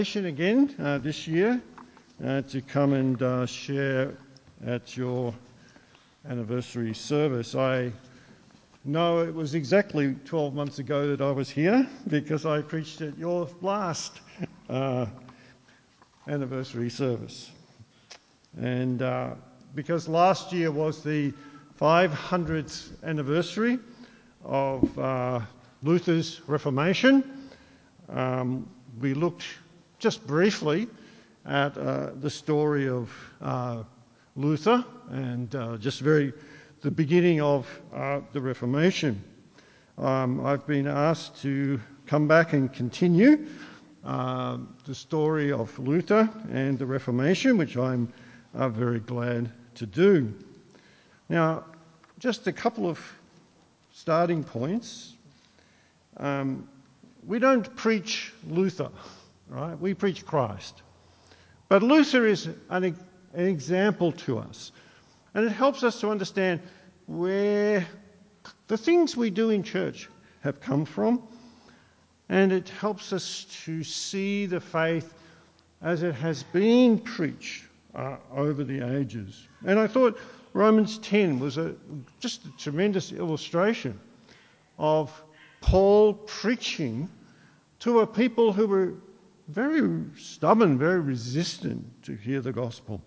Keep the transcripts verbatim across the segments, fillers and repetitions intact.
Again uh, this year uh, to come and uh, share at your anniversary service. I know it was exactly twelve months ago that I was here because I preached at your last uh, anniversary service. And uh, because last year was the five hundredth anniversary of uh, Luther's Reformation, um, we looked just briefly at uh, the story of uh, Luther and uh, just very the beginning of uh, the Reformation. Um, I've been asked to come back and continue uh, the story of Luther and the Reformation, which I'm uh, very glad to do. Now, just a couple of starting points. Um, we don't preach Luther. Right? We preach Christ. But Luther is an, an example to us. And it helps us to understand where the things we do in church have come from. And it helps us to see the faith as it has been preached uh, over the ages. And I thought Romans ten was a, just a tremendous illustration of Paul preaching to a people who were very stubborn, very resistant to hear the gospel.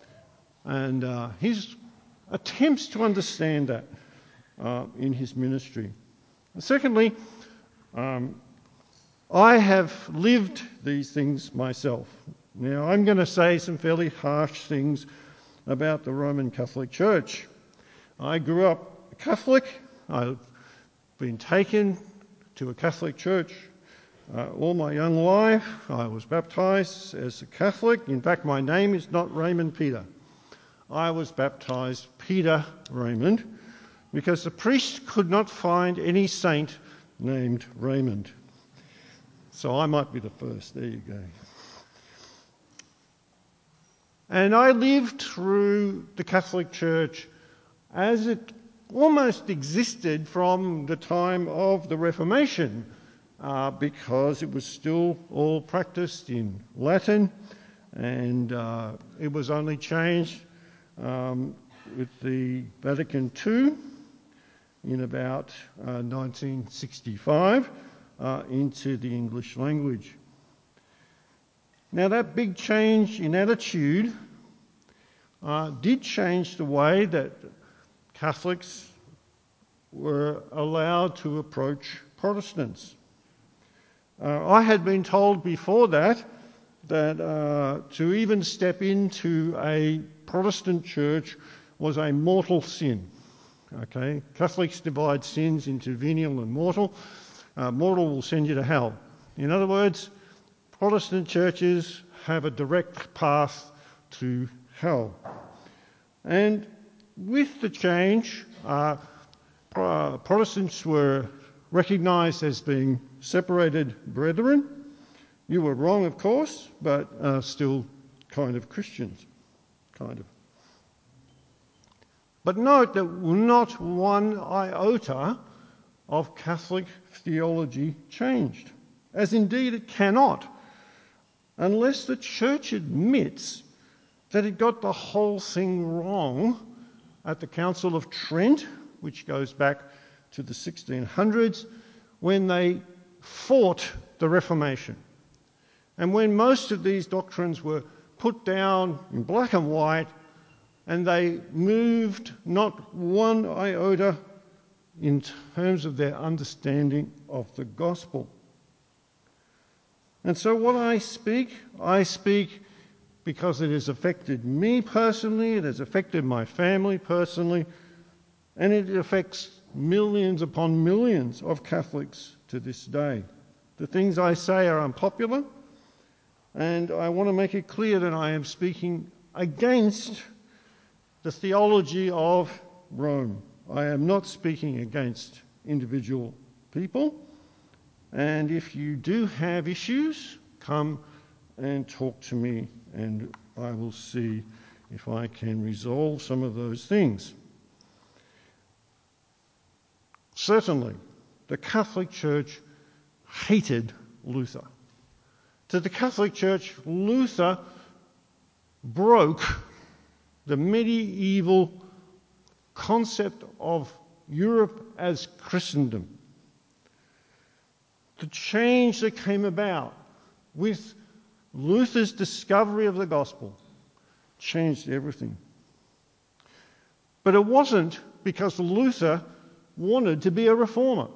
And uh, his attempts to understand that uh, in his ministry. And secondly, um, I have lived these things myself. Now, I'm going to say some fairly harsh things about the Roman Catholic Church. I grew up Catholic. I've been taken to a Catholic church Uh, all my young life. I was baptised as a Catholic. In fact, my name is not Raymond Peter. I was baptised Peter Raymond because the priest could not find any saint named Raymond. So I might be the first. There you go. And I lived through the Catholic Church as it almost existed from the time of the Reformation. Uh, because it was still all practiced in Latin, and uh, it was only changed um, with the Vatican Two in about uh, nineteen sixty-five uh, into the English language. Now that big change in attitude uh, did change the way that Catholics were allowed to approach Protestants. Uh, I had been told before that that uh, to even step into a Protestant church was a mortal sin. Okay, Catholics divide sins into venial and mortal. Uh, mortal will send you to hell. In other words, Protestant churches have a direct path to hell. And with the change, uh, Protestants were recognised as being separated brethren. You were wrong, of course, but uh, still kind of Christians, kind of. But note that not one iota of Catholic theology changed, as indeed it cannot, unless the Church admits that it got the whole thing wrong at the Council of Trent, which goes back to the sixteen hundreds, when they fought the Reformation. And when most of these doctrines were put down in black and white, and they moved not one iota in terms of their understanding of the gospel. And so what I speak, I speak because it has affected me personally, it has affected my family personally, and it affects millions upon millions of Catholics to this day. The things I say are unpopular, and I want to make it clear that I am speaking against the theology of Rome. I am not speaking against individual people, and if you do have issues, come and talk to me, and I will see if I can resolve some of those things. Certainly, the Catholic Church hated Luther. To the Catholic Church, Luther broke the medieval concept of Europe as Christendom. The change that came about with Luther's discovery of the gospel changed everything. But it wasn't because Luther wanted to be a reformer.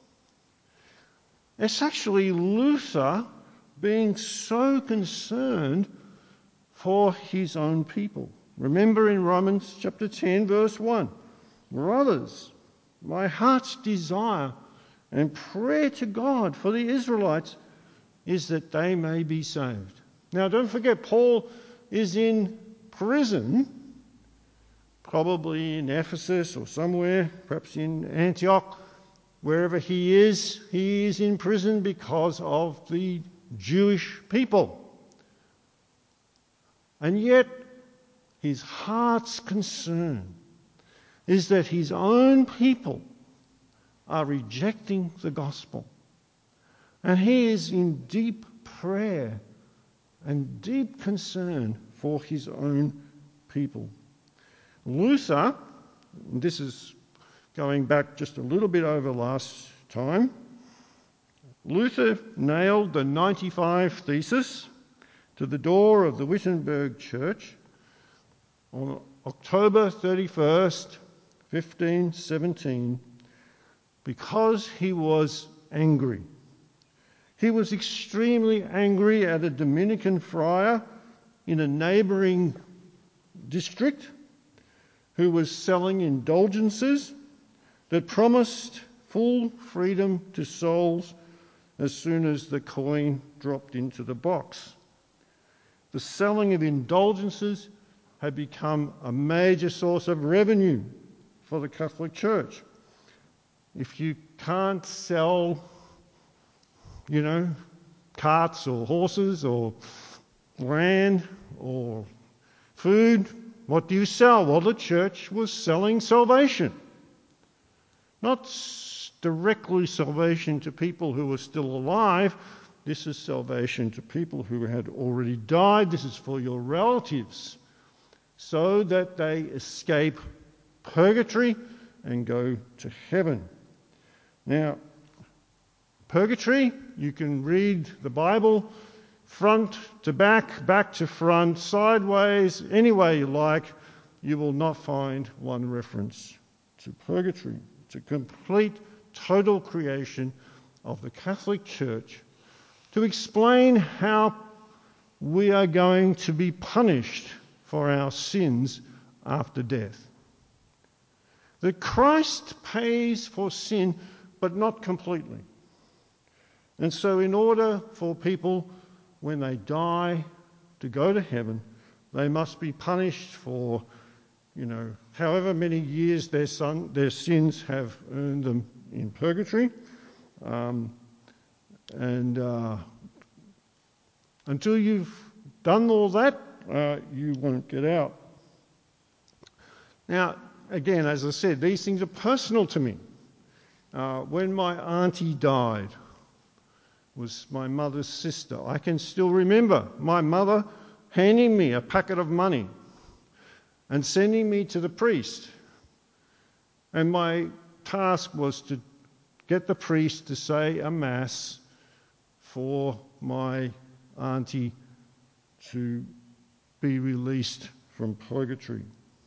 It's actually Luther being so concerned for his own people. Remember in Romans chapter ten, verse one, brothers, my heart's desire and prayer to God for the Israelites is that they may be saved. Now don't forget, Paul is in prison, probably in Ephesus or somewhere, perhaps in Antioch. Wherever he is, he is in prison because of the Jewish people. And yet, his heart's concern is that his own people are rejecting the gospel. And he is in deep prayer and deep concern for his own people. Luther, this is going back just a little bit over last time, Luther nailed the ninety-five Thesis to the door of the Wittenberg Church on October thirty-first, fifteen seventeen, because he was angry. He was extremely angry at a Dominican friar in a neighbouring district who was selling indulgences that promised full freedom to souls as soon as the coin dropped into the box. The selling of indulgences had become a major source of revenue for the Catholic Church. If you can't sell, you know, carts or horses or land or food, what do you sell? Well, the church was selling salvation. Not directly salvation to people who were still alive. This is salvation to people who had already died. This is for your relatives, so that they escape purgatory and go to heaven. Now, purgatory, you can read the Bible front to back, back to front, sideways, any way you like. You will not find one reference to purgatory. It's a complete, total creation of the Catholic Church to explain how we are going to be punished for our sins after death. That Christ pays for sin, but not completely. And so in order for people, when they die, to go to heaven, they must be punished for, you know, however many years their, son, their sins have earned them in purgatory. Um, and uh, until you've done all that, uh, you won't get out. Now, again, as I said, these things are personal to me. Uh, when my auntie died, was my mother's sister, I can still remember my mother handing me a packet of money and sending me to the priest. And my task was to get the priest to say a mass for my auntie to be released from purgatory.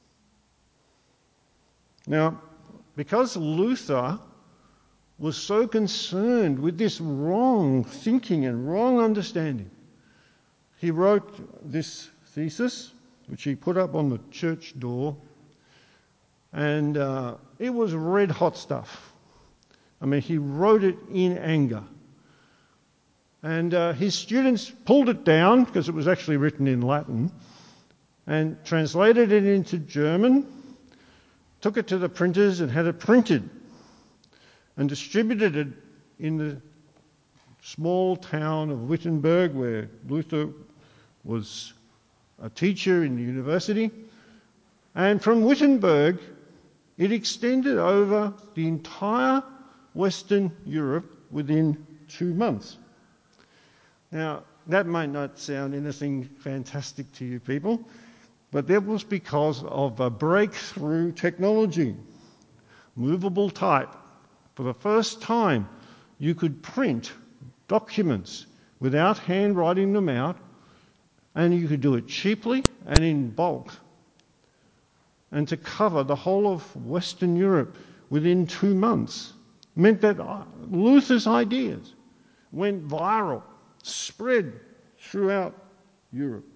Now, because Luther was so concerned with this wrong thinking and wrong understanding, he wrote this thesis, which he put up on the church door, and uh, it was red hot stuff. I mean, he wrote it in anger. And uh, his students pulled it down, because it was actually written in Latin, and translated it into German, took it to the printers and had it printed, and distributed it in the small town of Wittenberg, where Luther was a teacher in the university. And from Wittenberg, it extended over the entire Western Europe within two months. Now, that might not sound anything fantastic to you people, but that was because of a breakthrough technology. Movable type. For the first time, you could print documents without handwriting them out, and you could do it cheaply and in bulk, and to cover the whole of Western Europe within two months meant that Luther's ideas went viral, spread throughout Europe.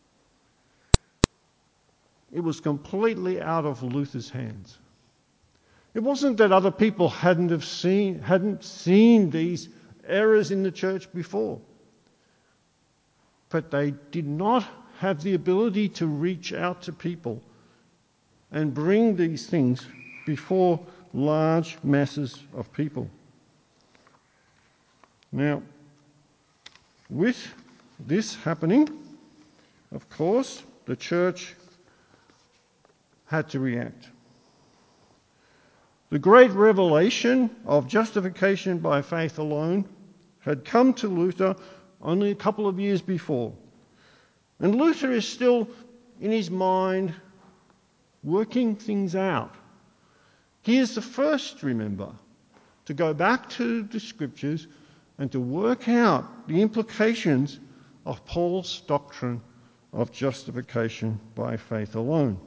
It was completely out of Luther's hands. It wasn't that other people hadn't have seen hadn't seen these errors in the church before, but they did not have the ability to reach out to people and bring these things before large masses of people. Now, with this happening, of course, the church had to react. The great revelation of justification by faith alone had come to Luther only a couple of years before. And Luther is still, in his mind, working things out. He is the first, remember, to go back to the Scriptures and to work out the implications of Paul's doctrine of justification by faith alone.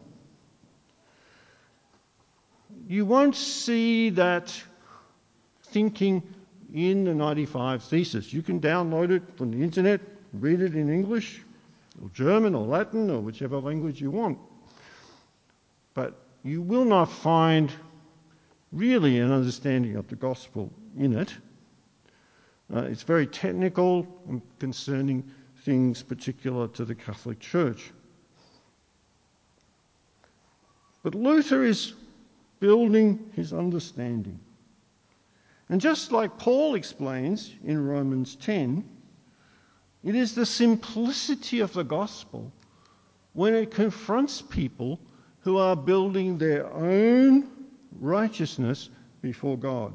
You won't see that thinking in the ninety-five Thesis. You can download it from the internet, read it in English, or German, or Latin, or whichever language you want. But you will not find really an understanding of the gospel in it. Uh, it's very technical and concerning things particular to the Catholic Church. But Luther is building his understanding. And just like Paul explains in Romans ten, it is the simplicity of the gospel when it confronts people who are building their own righteousness before God.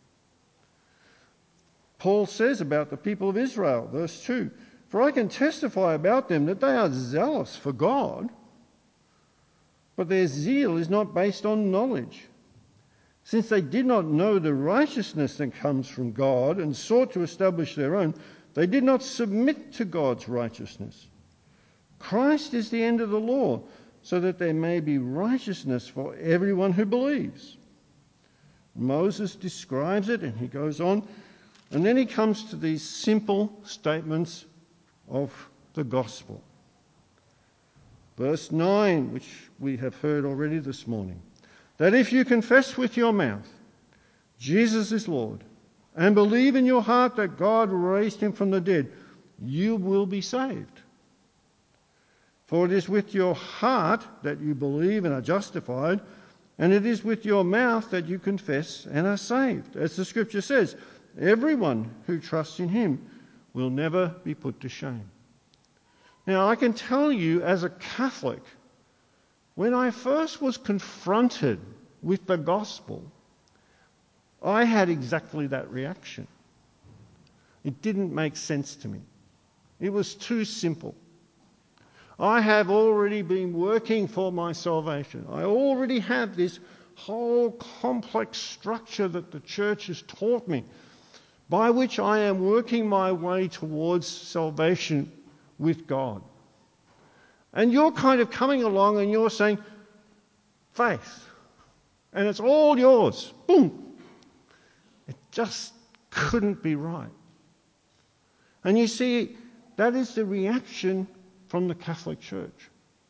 Paul says about the people of Israel, verse two, "For I can testify about them that they are zealous for God, but their zeal is not based on knowledge. Since they did not know the righteousness that comes from God and sought to establish their own, they did not submit to God's righteousness. Christ is the end of the law, so that there may be righteousness for everyone who believes." Moses describes it, and he goes on, and then he comes to these simple statements of the gospel. Verse nine, which we have heard already this morning, that if you confess with your mouth Jesus is Lord and believe in your heart that God raised him from the dead, you will be saved. For it is with your heart that you believe and are justified, and it is with your mouth that you confess and are saved. As the Scripture says, everyone who trusts in him will never be put to shame. Now, I can tell you as a Catholic, when I first was confronted with the gospel, I had exactly that reaction. It didn't make sense to me. It was too simple. I have already been working for my salvation. I already have this whole complex structure that the church has taught me, by which I am working my way towards salvation with God. And you're kind of coming along and you're saying, faith, and it's all yours. Boom. It just couldn't be right. And you see, that is the reaction from the Catholic Church.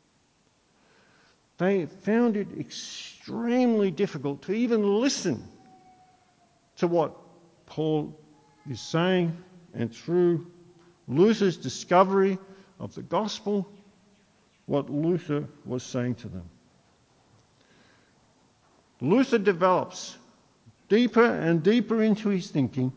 They found it extremely difficult to even listen to what Paul is saying, and through Luther's discovery of the gospel, what Luther was saying to them. Luther develops deeper and deeper into his thinking.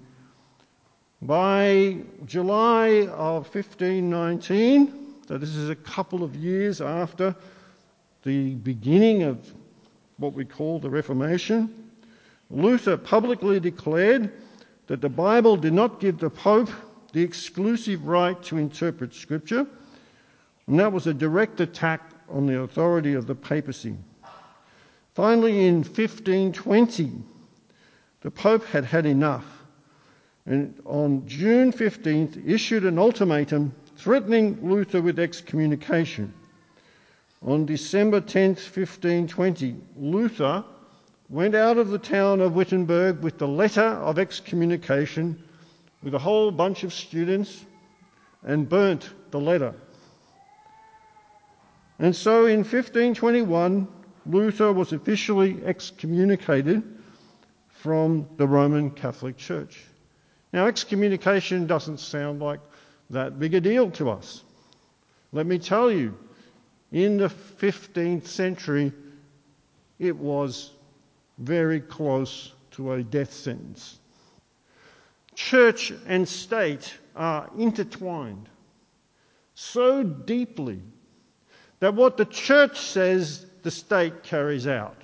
By July of fifteen nineteen, so this is a couple of years after the beginning of what we call the Reformation, Luther publicly declared that the Bible did not give the Pope the exclusive right to interpret Scripture, and that was a direct attack on the authority of the papacy. Finally, in fifteen twenty, the Pope had had enough, and on June fifteenth issued an ultimatum threatening Luther with excommunication. On December tenth, fifteen twenty, Luther went out of the town of Wittenberg with the letter of excommunication with a whole bunch of students and burnt the letter. And so in fifteen twenty-one, Luther was officially excommunicated from the Roman Catholic Church. Now, excommunication doesn't sound like that big a deal to us. Let me tell you, in the fifteenth century, it was very close to a death sentence. Church and state are intertwined so deeply that what the church says, the state carries out.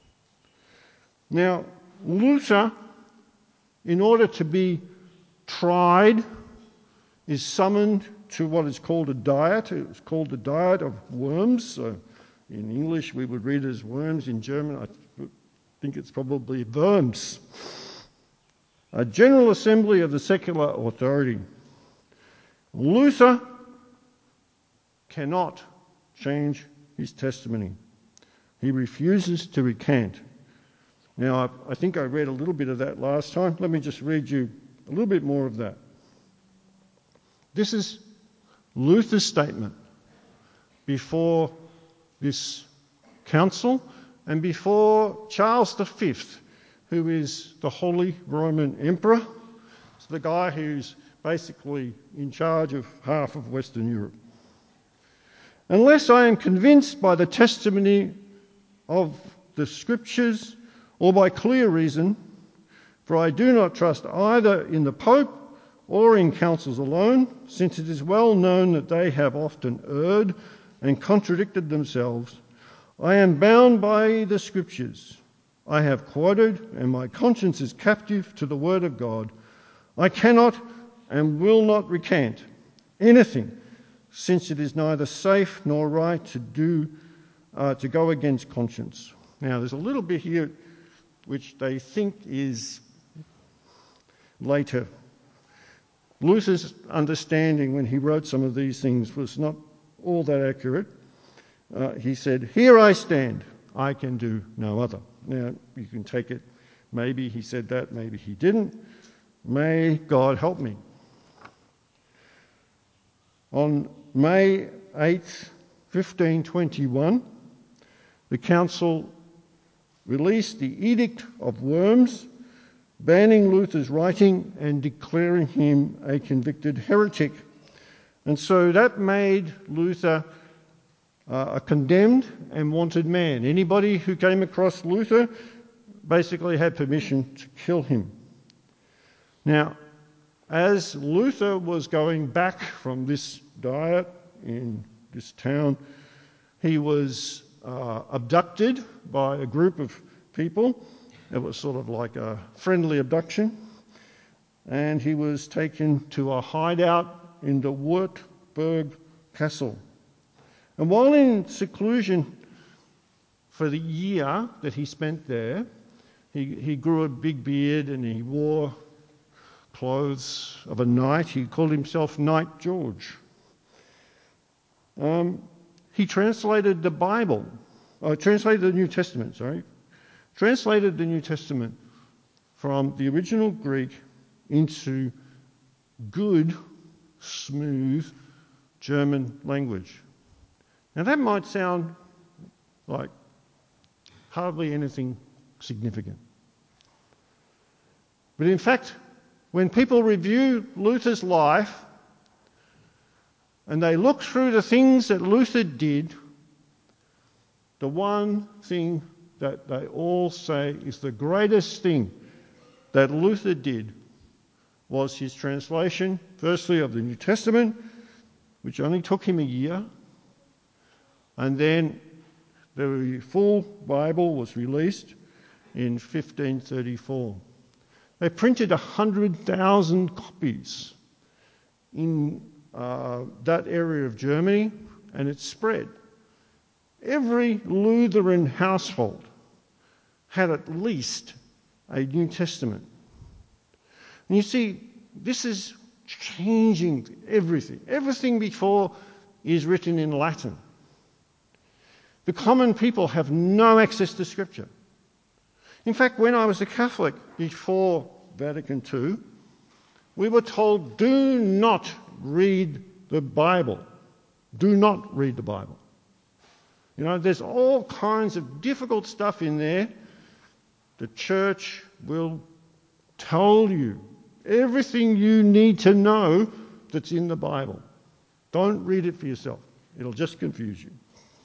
Now, Luther, in order to be tried, is summoned to what is called a diet. It's called the Diet of Worms. So in English, we would read it as worms. In German, I think it's probably Worms. A general assembly of the secular authority. Luther cannot change his testimony. He refuses to recant. Now, I, I think I read a little bit of that last time. Let me just read you a little bit more of that. This is Luther's statement before this council and before Charles the Fifth, who is the Holy Roman Emperor. It's the guy who's basically in charge of half of Western Europe. Unless I am convinced by the testimony of the Scriptures or by clear reason, for I do not trust either in the Pope or in councils alone, since it is well known that they have often erred and contradicted themselves, I am bound by the Scriptures. I have quoted, and my conscience is captive to the Word of God. I cannot and will not recant anything, since it is neither safe nor right to do uh, to go against conscience. Now, there's a little bit here which they think is later. Luther's understanding when he wrote some of these things was not all that accurate. Uh, he said, "Here I stand, I can do no other." Now, you can take it, maybe he said that, maybe he didn't. May God help me. On May eighth, fifteen twenty-one, the council released the Edict of Worms, banning Luther's writing and declaring him a convicted heretic. And so that made Luther uh, a condemned and wanted man. Anybody who came across Luther basically had permission to kill him. Now, as Luther was going back from this diet in this town, he was uh, abducted by a group of people. It was sort of like a friendly abduction. And he was taken to a hideout in the Wartburg Castle. And while in seclusion for the year that he spent there, he, he grew a big beard and he wore clothes of a knight. He called himself Knight George. Um, he translated the Bible, uh, translated the New Testament, sorry, translated the New Testament from the original Greek into good, smooth German language. Now that might sound like hardly anything significant. But in fact, when people review Luther's life and they look through the things that Luther did, the one thing that they all say is the greatest thing that Luther did was his translation, firstly, of the New Testament, which only took him a year, and then the full Bible was released in fifteen thirty-four. They printed one hundred thousand copies in uh, that area of Germany, and it spread. Every Lutheran household had at least a New Testament. And you see, this is changing everything. Everything before is written in Latin. The common people have no access to Scripture. In fact, when I was a Catholic before Vatican Two, we were told, do not read the Bible. Do not read the Bible. You know, there's all kinds of difficult stuff in there. The church will tell you everything you need to know that's in the Bible. Don't read it for yourself. It'll just confuse you.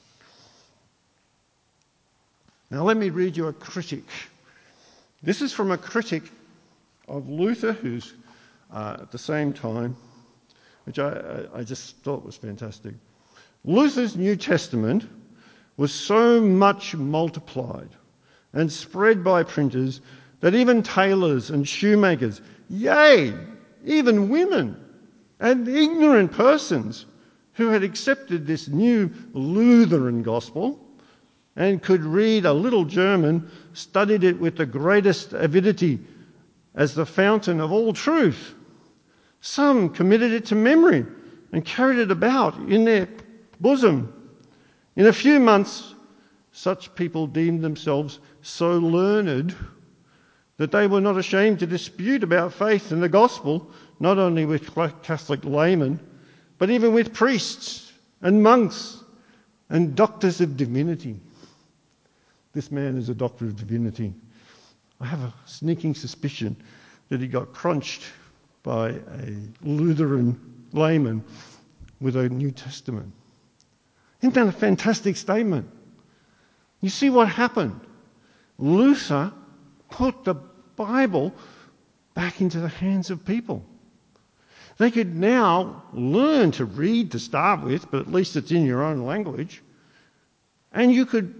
Now let me read you a critic. This is from a critic of Luther who's uh, at the same time, which I, I just thought was fantastic. Luther's New Testament was so much multiplied and spread by printers that even tailors and shoemakers, yea, even women and ignorant persons who had accepted this new Lutheran gospel and could read a little German, studied it with the greatest avidity as the fountain of all truth. Some committed it to memory and carried it about in their bosom. In a few months, such people deemed themselves so learned that they were not ashamed to dispute about faith and the gospel, not only with Catholic laymen, but even with priests and monks and doctors of divinity. This man is a doctor of divinity. I have a sneaking suspicion that he got crunched by a Lutheran layman with a New Testament. Isn't that a fantastic statement? You see what happened? Luther put the Bible back into the hands of people. They could now learn to read to start with, but at least it's in your own language. And you could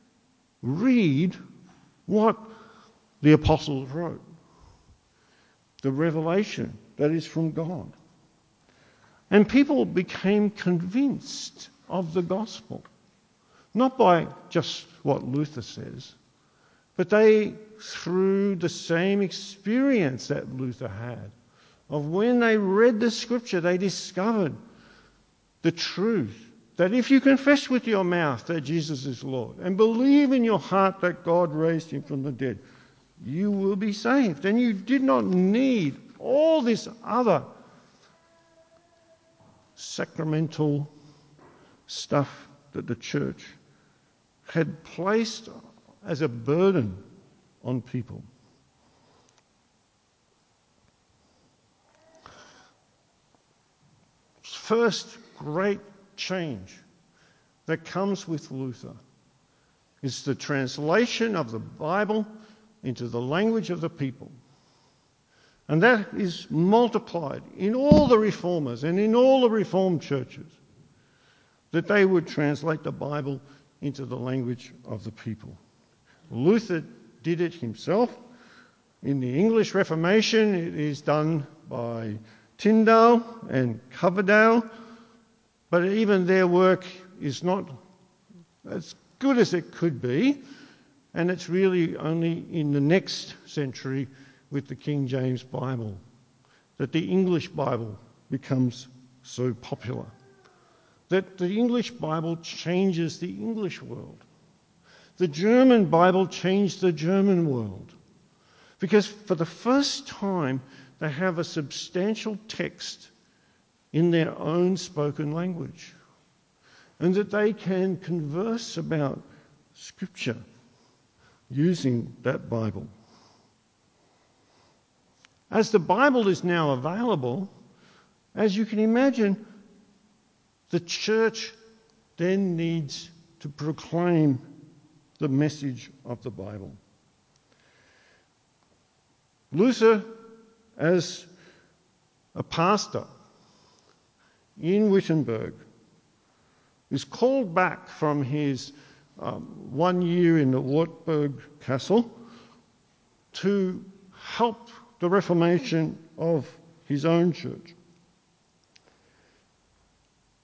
read what the apostles wrote. The revelation that is from God. And people became convinced of the gospel. Not by just what Luther says, but they, through the same experience that Luther had, of when they read the scripture, they discovered the truth that if you confess with your mouth that Jesus is Lord and believe in your heart that God raised him from the dead, you will be saved. And you did not need all this other sacramental stuff that the church had placed as a burden on people. First great change that comes with Luther is the translation of the Bible into the language of the people. And that is multiplied in all the reformers and in all the reformed churches, that they would translate the Bible into the language of the people. Luther did it himself. In the English Reformation, it is done by Tyndale and Coverdale, but even their work is not as good as it could be, and it's really only in the next century with the King James Bible that the English Bible becomes so popular. That the English Bible changes the English world. The German Bible changed the German world. Because for the first time, they have a substantial text in their own spoken language. And that they can converse about Scripture using that Bible. As the Bible is now available, as you can imagine, the church then needs to proclaim the message of the Bible. Luther, as a pastor in Wittenberg, is called back from his um, one year in the Wartburg Castle to help the reformation of his own church.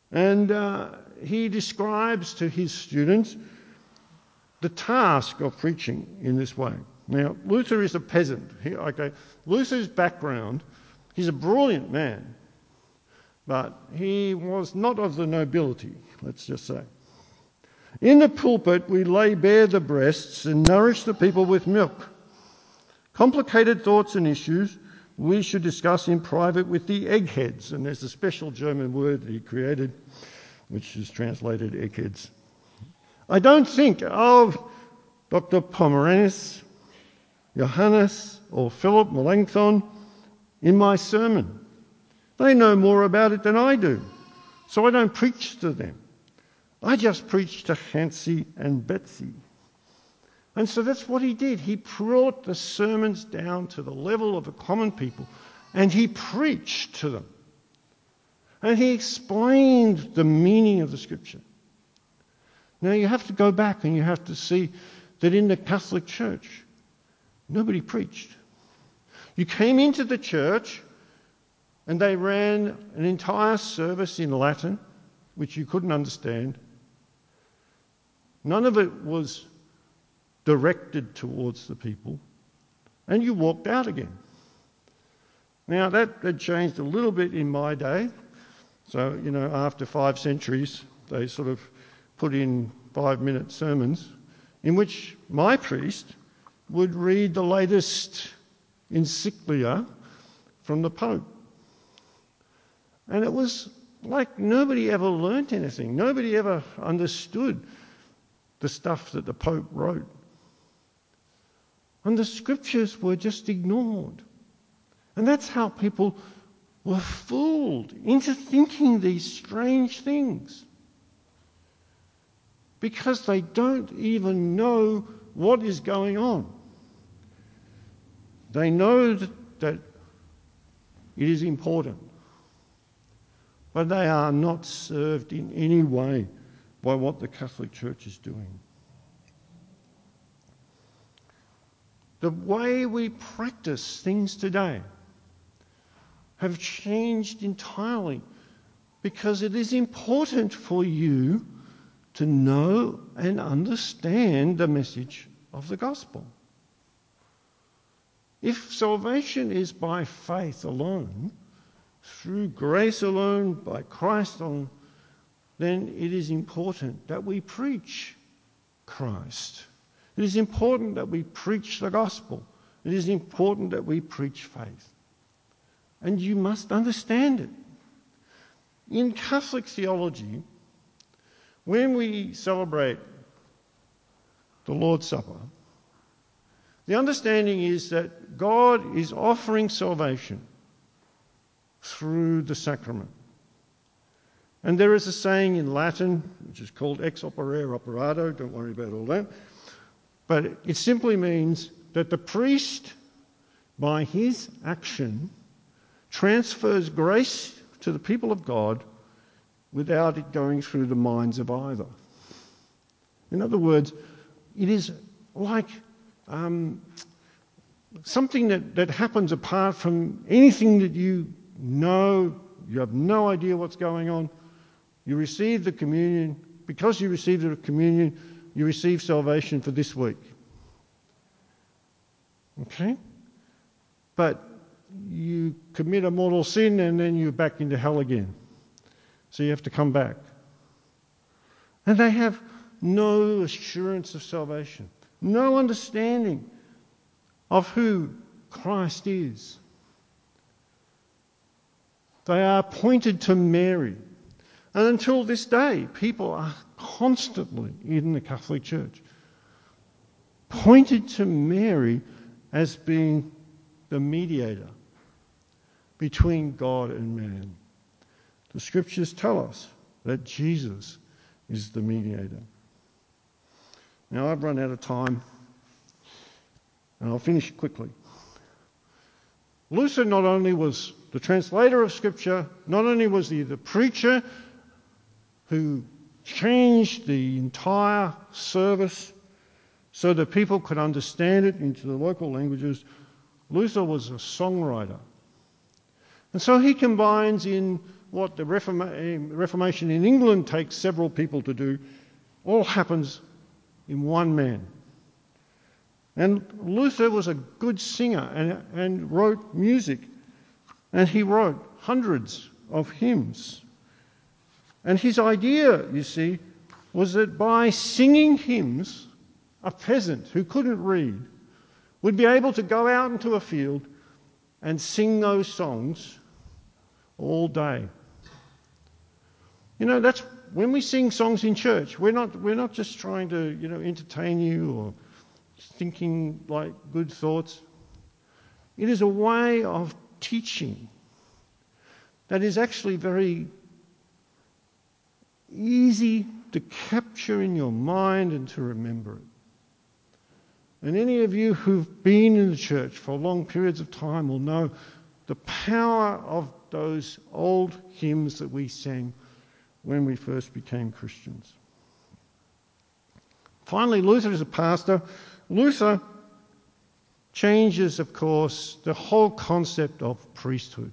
And uh, he describes to his students the task of preaching in this way. Now, Luther is a peasant. He, okay, Luther's background, he's a brilliant man, but he was not of the nobility, let's just say. In the pulpit, we lay bare the breasts and nourish the people with milk. Complicated thoughts and issues we should discuss in private with the eggheads. And there's a special German word that he created, which is translated eggheads. I don't think of Doctor Pomeranius, Johannes, or Philip Melanchthon in my sermon. They know more about it than I do, so I don't preach to them. I just preach to Hansi and Betsy. And so that's what he did. He brought the sermons down to the level of the common people, and he preached to them. And he explained the meaning of the Scripture. Now you have to go back and you have to see that in the Catholic Church, nobody preached. You came into the church and they ran an entire service in Latin, which you couldn't understand. None of it was directed towards the people, and you walked out again. Now that had changed a little bit in my day. So, you know, after five centuries, they sort of put in five-minute sermons in which my priest would read the latest encyclica from the Pope. And it was like nobody ever learnt anything. Nobody ever understood the stuff that the Pope wrote. And the Scriptures were just ignored. And that's how people were fooled into thinking these strange things. Because they don't even know what is going on. They know that, that it is important, but they are not served in any way by what the Catholic Church is doing. The way we practice things today have changed entirely because it is important for you to know and understand the message of the gospel. If salvation is by faith alone, through grace alone, by Christ alone, then it is important that we preach Christ. It is important that we preach the gospel. It is important that we preach faith. And you must understand it. In Catholic theology, when we celebrate the Lord's Supper, the understanding is that God is offering salvation through the sacrament. And there is a saying in Latin, which is called ex opere operato, don't worry about all that, but it simply means that the priest, by his action, transfers grace to the people of God without it going through the minds of either. In other words, it is like um, something that, that happens apart from anything that you know. You have no idea what's going on. You receive the communion. Because you receive the communion, you receive salvation for this week. Okay? But you commit a mortal sin and then you're back into hell again. So you have to come back. And they have no assurance of salvation, no understanding of who Christ is. They are pointed to Mary. And until this day, people are constantly in the Catholic Church pointed to Mary as being the mediator between God and man. The Scriptures tell us that Jesus is the mediator. Now, I've run out of time, and I'll finish quickly. Luther not only was the translator of Scripture, not only was he the preacher who changed the entire service so that people could understand it into the local languages, Luther was a songwriter. And so he combines in what the Reforma- Reformation in England takes several people to do, all happens in one man. And Luther was a good singer and, and wrote music. And he wrote hundreds of hymns. And his idea, you see, was that by singing hymns, a peasant who couldn't read would be able to go out into a field and sing those songs all day. You know, that's when we sing songs in church, we're not we're not just trying to, you know, entertain you or thinking like good thoughts. It is a way of teaching that is actually very easy to capture in your mind and to remember it. And any of you who've been in the church for long periods of time will know the power of those old hymns that we sang when we first became Christians. Finally, Luther is a pastor. Luther changes, of course, the whole concept of priesthood.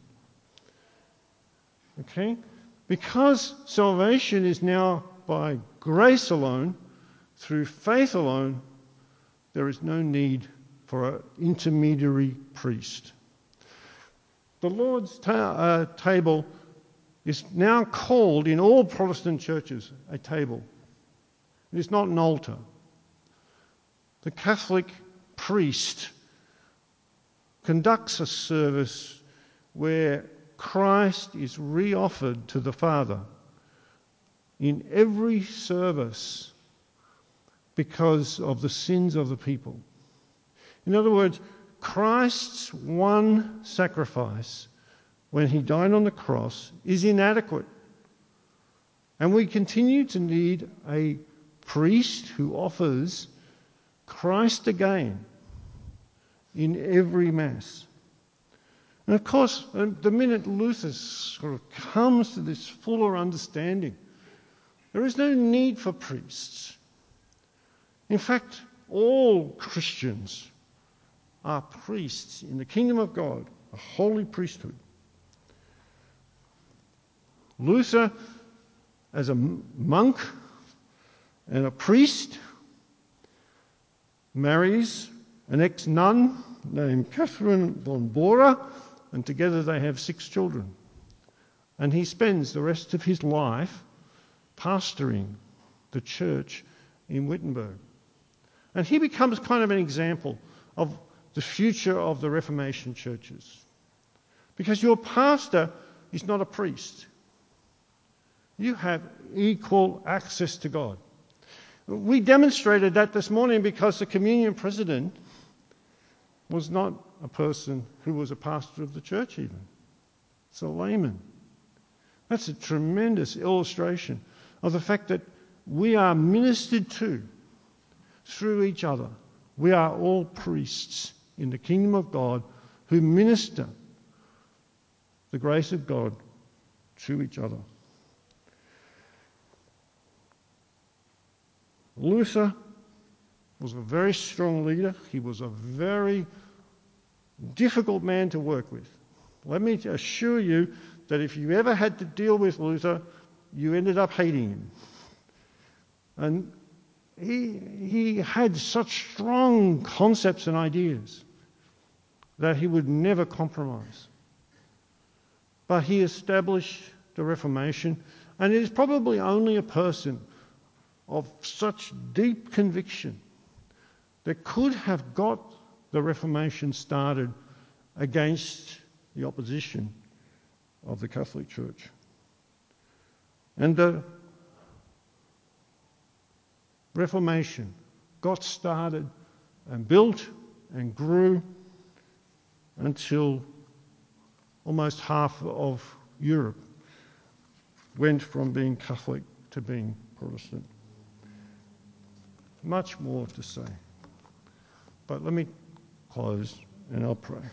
Okay? Because salvation is now by grace alone, through faith alone, there is no need for an intermediary priest. The Lord's ta- uh, table is now called in all Protestant churches a table. It is not an altar. The Catholic priest conducts a service where Christ is re-offered to the Father in every service because of the sins of the people. In other words, Christ's one sacrifice when he died on the cross is inadequate. And we continue to need a priest who offers Christ again in every Mass. And of course, the minute Luther sort of comes to this fuller understanding, there is no need for priests. In fact, all Christians are priests in the kingdom of God, a holy priesthood. Luther, as a monk and a priest, marries an ex-nun named Catherine von Bora, and together they have six children. And he spends the rest of his life pastoring the church in Wittenberg. And he becomes kind of an example of the future of the Reformation churches. Because your pastor is not a priest. You have equal access to God. We demonstrated that this morning because the communion president was not a person who was a pastor of the church even. It's a layman. That's a tremendous illustration of the fact that we are ministered to through each other. We are all priests in the kingdom of God who minister the grace of God to each other. Luther was a very strong leader. He was a very difficult man to work with. Let me assure you that if you ever had to deal with Luther, you ended up hating him. And he, he had such strong concepts and ideas that he would never compromise. But he established the Reformation, and it is probably only a person of such deep conviction that could have got the Reformation started against the opposition of the Catholic Church. And the Reformation got started and built and grew until almost half of Europe went from being Catholic to being Protestant. Much more to say. But let me close and I'll pray.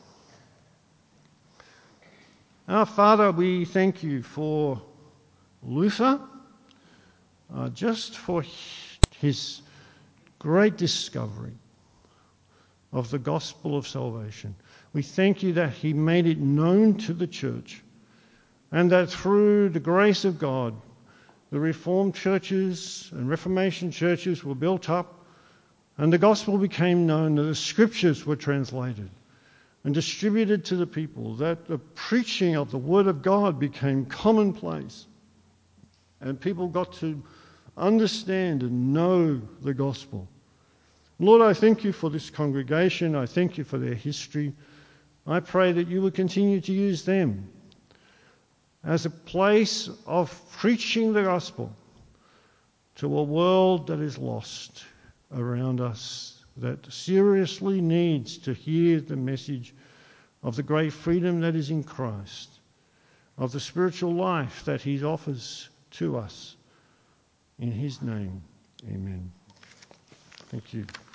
Our Father, we thank you for Luther, uh, just for his great discovery of the gospel of salvation. We thank you that he made it known to the church and that through the grace of God, the Reformed churches and Reformation churches were built up, and the gospel became known, that the scriptures were translated and distributed to the people, that the preaching of the word of God became commonplace, and people got to understand and know the gospel. Lord, I thank you for this congregation. I thank you for their history. I pray that you will continue to use them as a place of preaching the gospel to a world that is lost around us, that seriously needs to hear the message of the great freedom that is in Christ, of the spiritual life that he offers to us. In his name, amen. Thank you.